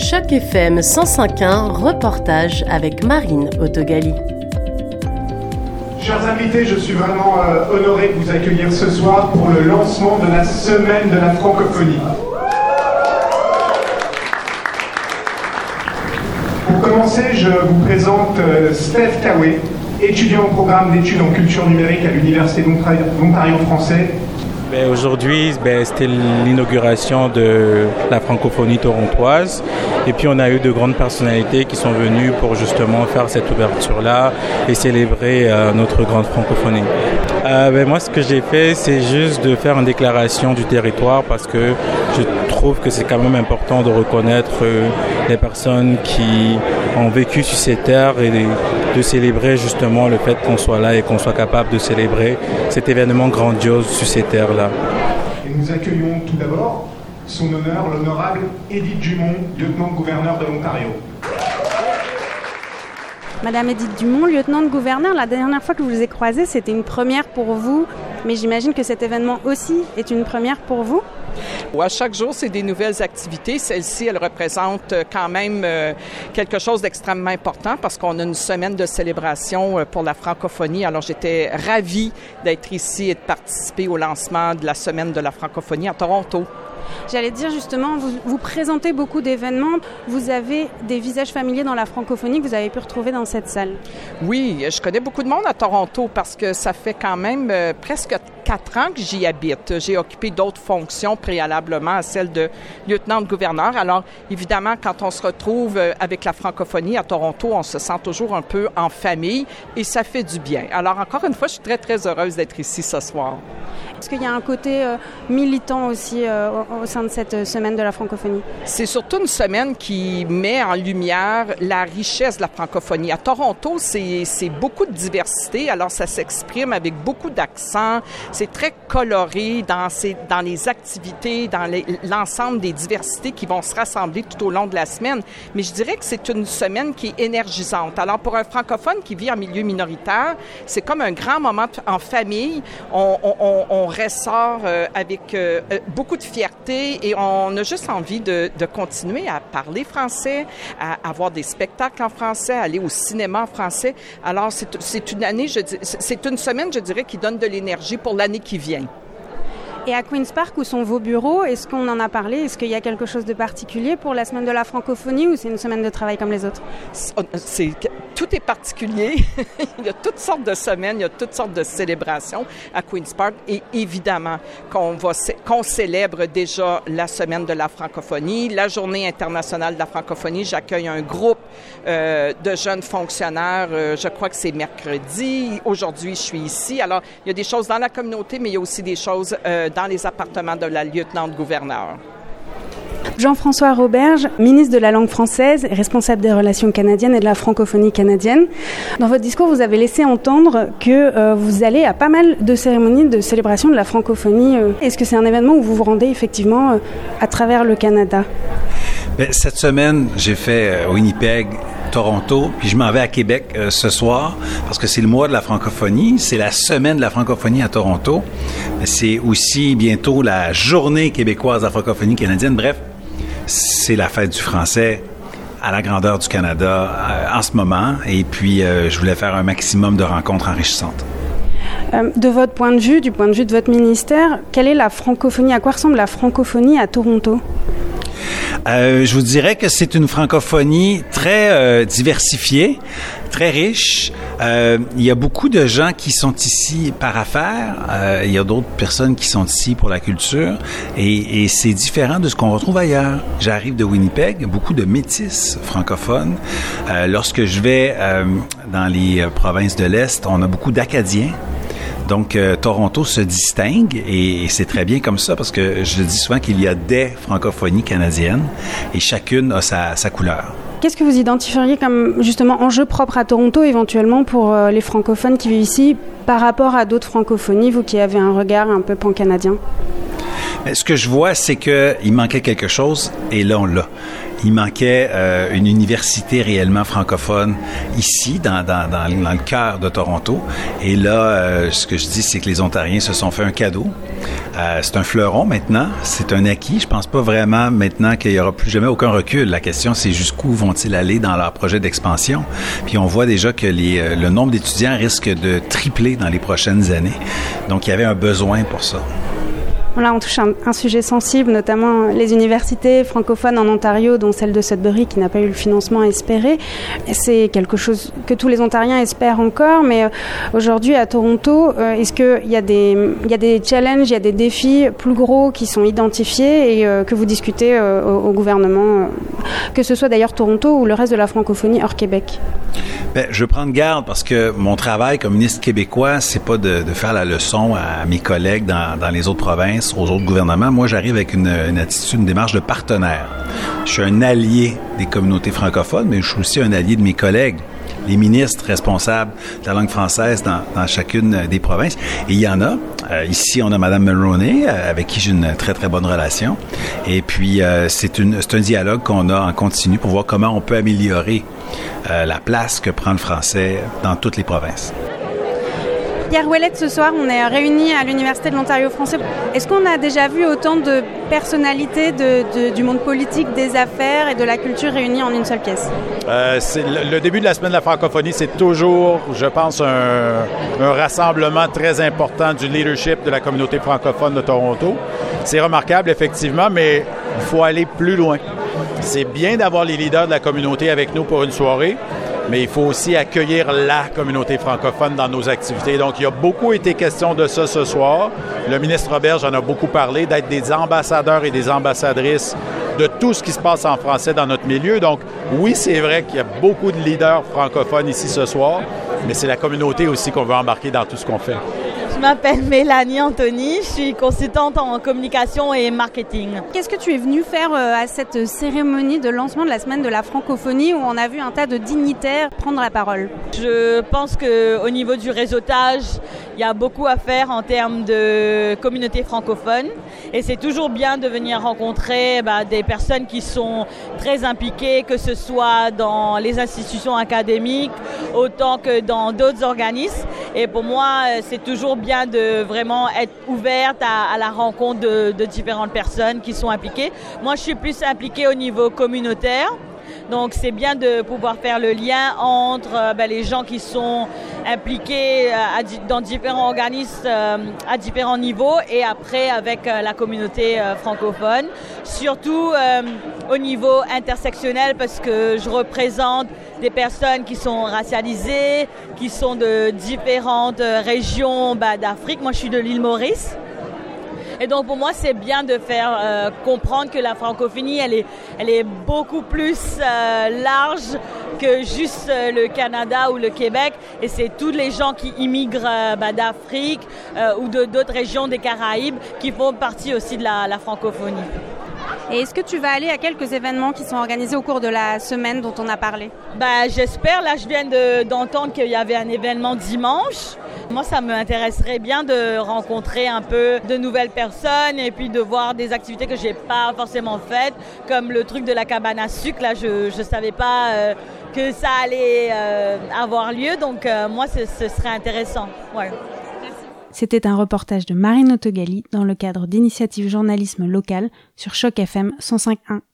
Choc FM 105.1, reportage avec Marine Autogali. Chers invités, je suis vraiment honoré de vous accueillir ce soir pour le lancement de la semaine de la francophonie. Pour commencer, je vous présente Steph Kawé, étudiant au programme d'études en culture numérique à l'Université d'Ontario français. Aujourd'hui, c'était l'inauguration de la francophonie torontoise. Et puis, on a eu de grandes personnalités qui sont venues pour justement faire cette ouverture-là et célébrer notre grande francophonie. Moi, ce que j'ai fait, c'est juste de faire une déclaration du territoire parce que je trouve que c'est quand même important de reconnaître les personnes qui ont vécu sur ces terres et de célébrer justement le fait qu'on soit là et qu'on soit capable de célébrer cet événement grandiose sur ces terres-là. Et nous accueillons tout d'abord son honneur, l'honorable Édith Dumont, lieutenant-gouverneur de l'Ontario. Madame Édith Dumont, lieutenant-gouverneur, la dernière fois que je vous ai croisée, c'était une première pour vous, mais j'imagine que cet événement aussi est une première pour vous? À chaque jour, c'est des nouvelles activités. Celle-ci, elle représente quand même quelque chose d'extrêmement important parce qu'on a une semaine de célébration pour la francophonie. Alors, j'étais ravie d'être ici et de participer au lancement de la semaine de la francophonie à Toronto. J'allais dire justement, vous présentez beaucoup d'événements. Vous avez des visages familiers dans la francophonie que vous avez pu retrouver dans cette salle. Oui, je connais beaucoup de monde à Toronto parce que ça fait quand même presque 4 ans que j'y habite. J'ai occupé d'autres fonctions préalablement à celle de lieutenant-gouverneur. Alors, évidemment, quand on se retrouve avec la francophonie à Toronto, on se sent toujours un peu en famille et ça fait du bien. Alors, encore une fois, je suis très, très heureuse d'être ici ce soir. Est-ce qu'il y a un côté militant aussi au sein de cette semaine de la francophonie? C'est surtout une semaine qui met en lumière la richesse de la francophonie. À Toronto, c'est beaucoup de diversité, alors ça s'exprime avec beaucoup d'accent. C'est très coloré dans les activités, dans l'ensemble des diversités qui vont se rassembler tout au long de la semaine. Mais je dirais que c'est une semaine qui est énergisante. Alors, pour un francophone qui vit en milieu minoritaire, c'est comme un grand moment en famille. On ressort avec beaucoup de fierté et on a juste envie de continuer à parler français, à avoir des spectacles en français, à aller au cinéma en français. Alors, c'est une année, c'est une semaine, je dirais, qui donne de l'énergie pour l'année qui vient. Et à Queen's Park, où sont vos bureaux? Est-ce qu'on en a parlé? Est-ce qu'il y a quelque chose de particulier pour la semaine de la francophonie ou c'est une semaine de travail comme les autres? Tout est particulier. Il y a toutes sortes de semaines, il y a toutes sortes de célébrations à Queen's Park et évidemment qu'on célèbre déjà la semaine de la francophonie, la journée internationale de la francophonie. J'accueille un groupe de jeunes fonctionnaires, je crois que c'est mercredi. Aujourd'hui, je suis ici. Alors, il y a des choses dans la communauté, mais il y a aussi des choses dans les appartements de la lieutenant-gouverneur. Jean-François Roberge, ministre de la langue française, responsable des relations canadiennes et de la francophonie canadienne. Dans votre discours, vous avez laissé entendre que vous allez à pas mal de cérémonies de célébration de la francophonie. Est-ce que c'est un événement où vous vous rendez effectivement à travers le Canada? Cette semaine, j'ai fait Winnipeg, Toronto, puis je m'en vais à Québec ce soir parce que c'est le mois de la francophonie, c'est la semaine de la francophonie à Toronto. C'est aussi bientôt la journée québécoise de la francophonie canadienne. Bref, c'est la fête du français à la grandeur du Canada en ce moment et puis je voulais faire un maximum de rencontres enrichissantes. De votre point de vue, du point de vue de votre ministère, quelle est la francophonie? À quoi ressemble la francophonie à Toronto? Je vous dirais que c'est une francophonie très diversifiée, très riche. Il y a beaucoup de gens qui sont ici par affaires. Il y a d'autres personnes qui sont ici pour la culture. Et c'est différent de ce qu'on retrouve ailleurs. J'arrive de Winnipeg, beaucoup de métis francophones. Lorsque je vais dans les provinces de l'Est, on a beaucoup d'Acadiens. Donc, Toronto se distingue et c'est très bien comme ça parce que je dis souvent qu'il y a des francophonies canadiennes et chacune a sa couleur. Qu'est-ce que vous identifieriez comme justement enjeu propre à Toronto éventuellement pour les francophones qui vivent ici par rapport à d'autres francophonies, vous qui avez un regard un peu pan-canadien? Ce que je vois, c'est qu'il manquait quelque chose et là, on l'a. Il manquait une université réellement francophone ici, dans le cœur de Toronto. Et là, ce que je dis, c'est que les Ontariens se sont fait un cadeau. C'est un fleuron maintenant, c'est un acquis. Je pense pas vraiment maintenant qu'il y aura plus jamais aucun recul. La question, c'est jusqu'où vont-ils aller dans leur projet d'expansion. Puis on voit déjà que le nombre d'étudiants risque de tripler dans les prochaines années. Donc il y avait un besoin pour ça. Là, on touche un sujet sensible, notamment les universités francophones en Ontario, dont celle de Sudbury, qui n'a pas eu le financement espéré. C'est quelque chose que tous les Ontariens espèrent encore, mais aujourd'hui, à Toronto, est-ce qu'il y a des challenges, il y a des défis plus gros qui sont identifiés et que vous discutez au gouvernement, que ce soit d'ailleurs Toronto ou le reste de la francophonie hors Québec? Bien, je veux prendre garde parce que mon travail comme ministre québécois, c'est pas de faire la leçon à mes collègues dans les autres provinces, aux autres gouvernements. Moi, j'arrive avec une attitude, une démarche de partenaire. Je suis un allié des communautés francophones, mais je suis aussi un allié de mes collègues, les ministres responsables de la langue française dans chacune des provinces. Et il y en a. Ici, on a Mme Mulroney, avec qui j'ai une très, très bonne relation. Et puis, c'est un dialogue qu'on a en continu pour voir comment on peut améliorer la place que prend le français dans toutes les provinces. Pierre Ouellette, ce soir, on est réunis à l'Université de l'Ontario français. Est-ce qu'on a déjà vu autant de personnalités du monde politique, des affaires et de la culture réunies en une seule pièce? C'est le début de la semaine de la francophonie, c'est toujours, je pense, un rassemblement très important du leadership de la communauté francophone de Toronto. C'est remarquable, effectivement, mais il faut aller plus loin. C'est bien d'avoir les leaders de la communauté avec nous pour une soirée, mais il faut aussi accueillir la communauté francophone dans nos activités. Donc, il y a beaucoup été question de ça ce soir. Le ministre Roberge en a beaucoup parlé, d'être des ambassadeurs et des ambassadrices de tout ce qui se passe en français dans notre milieu. Donc, oui, c'est vrai qu'il y a beaucoup de leaders francophones ici ce soir, mais c'est la communauté aussi qu'on veut embarquer dans tout ce qu'on fait. Je m'appelle Mélanie Anthony, je suis consultante en communication et marketing. Qu'est-ce que tu es venue faire à cette cérémonie de lancement de la semaine de la francophonie où on a vu un tas de dignitaires prendre la parole? Je pense qu'au niveau du réseautage, il y a beaucoup à faire en termes de communauté francophone et c'est toujours bien de venir rencontrer des personnes qui sont très impliquées, que ce soit dans les institutions académiques autant que dans d'autres organismes. Et pour moi, c'est toujours bien de vraiment être ouverte à la rencontre de différentes personnes qui sont impliquées. Moi, je suis plus impliquée au niveau communautaire. Donc, c'est bien de pouvoir faire le lien entre les gens qui sont impliqués dans différents organismes à différents niveaux et après avec la communauté francophone. Surtout au niveau intersectionnel parce que je représente des personnes qui sont racialisées, qui sont de différentes régions d'Afrique. Moi, je suis de l'île Maurice. Et donc, pour moi, c'est bien de faire comprendre que la francophonie, elle est beaucoup plus large que juste le Canada ou le Québec. Et c'est tous les gens qui immigrent d'Afrique ou d'autres régions des Caraïbes qui font partie aussi de la francophonie. Et est-ce que tu vas aller à quelques événements qui sont organisés au cours de la semaine dont on a parlé? J'espère. Là, je viens d'entendre qu'il y avait un événement dimanche. Moi, ça m'intéresserait bien de rencontrer un peu de nouvelles personnes et puis de voir des activités que j'ai pas forcément faites, comme le truc de la cabane à sucre. Là, je savais pas que ça allait avoir lieu. Donc, moi, ce serait intéressant. Ouais. C'était un reportage de Marine Otogali dans le cadre d'Initiative Journalisme Local sur Choc FM 105.1.